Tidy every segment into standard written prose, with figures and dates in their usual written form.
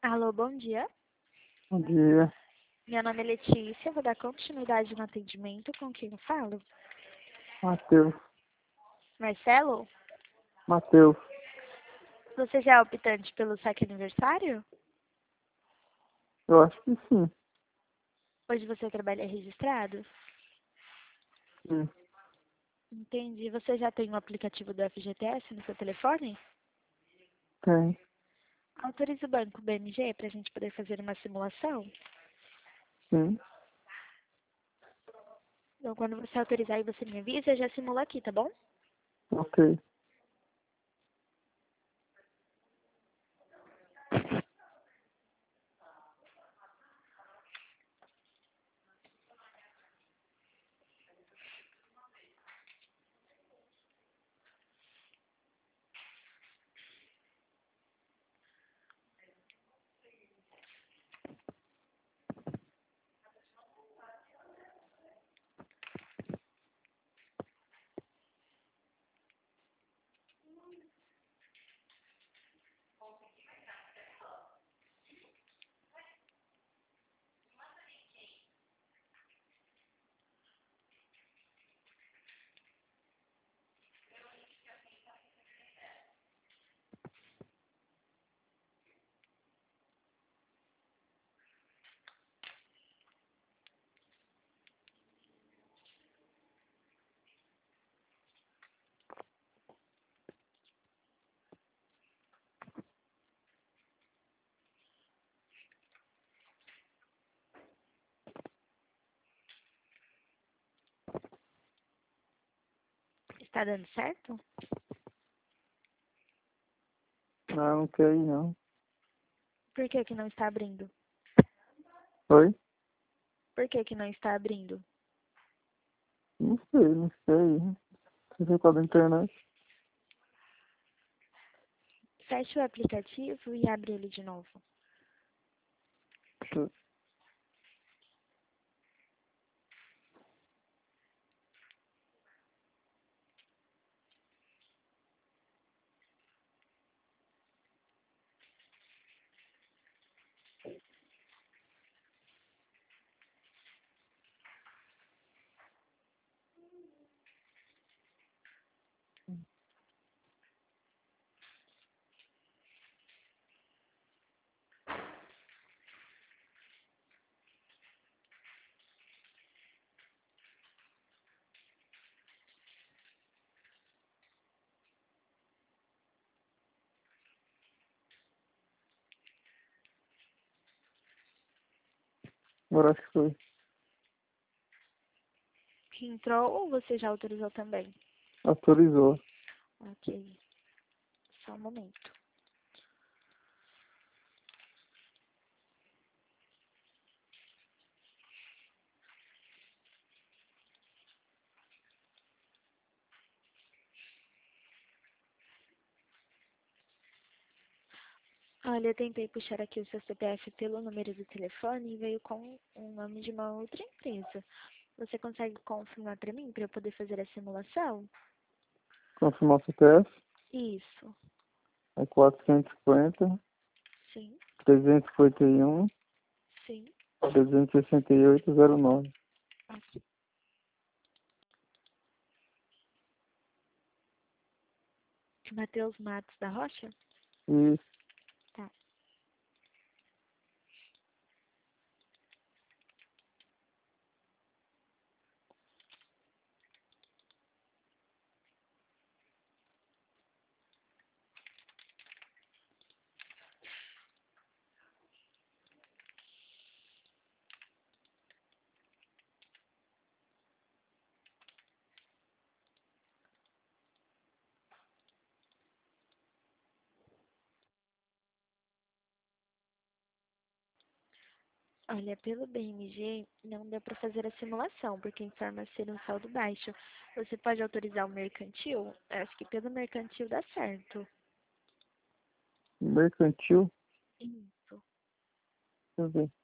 Alô, bom dia. Bom dia, Meu nome é Letícia, vou dar continuidade no atendimento. Com quem eu falo? Matheus. Marcelo? Matheus, Você já é optante pelo saque aniversário? eu acho que sim. Hoje você trabalha registrado? Sim, Entendi. Você já tem o aplicativo do FGTS no seu telefone? tem. Autorize o banco BMG para a gente poder fazer uma simulação? Sim, Então, quando você autorizar aí, você me avisa, eu já simulo aqui, tá bom? ok. Está dando certo? Não quer ir não. Por que que não está abrindo? Oi? Por que que não está abrindo? Não sei. Você viu qual da internet? Feche o aplicativo e abre ele de novo. Agora acho que foi. Entrou ou você já autorizou também? Autorizou. Ok. Só um momento. Olha, eu tentei puxar aqui o seu CPF pelo número do telefone e veio com o nome de uma outra empresa. Você consegue confirmar para mim, para eu poder fazer a simulação? Confirmar o CPF. Isso. É 450, Sim, 351, sim. 368, 09. Aqui. Matheus Matos da Rocha? Isso. Tá. Olha, pelo BMG não deu para fazer a simulação, porque informa ser um saldo baixo. Você pode autorizar o mercantil? Eu acho que pelo mercantil dá certo. Mercantil. Isso. Deixa eu ver.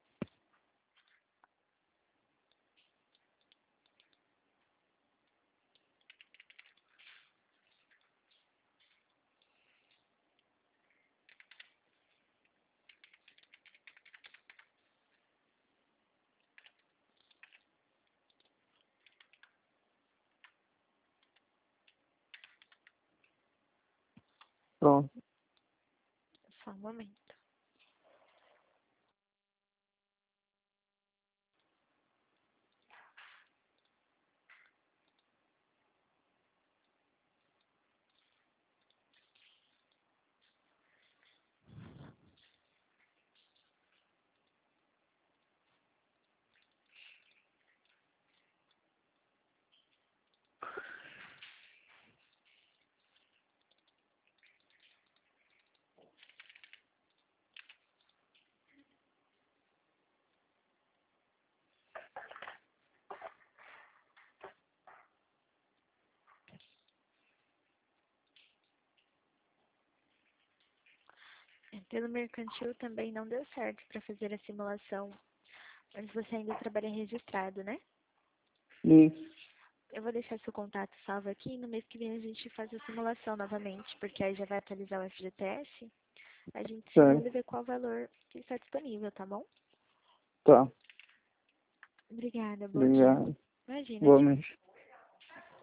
Pronto. Só um momento. Pelo mercantil também não deu certo para fazer a simulação, mas você ainda trabalha registrado, né? Isso. Eu vou deixar seu contato salvo aqui e no mês que vem a gente faz a simulação novamente, porque aí já vai atualizar o FGTS. A gente simula e Certo. vê qual valor que está disponível, tá bom? Tá. Obrigada, bom dia. Obrigado. Imagina, Boa tchau. noite.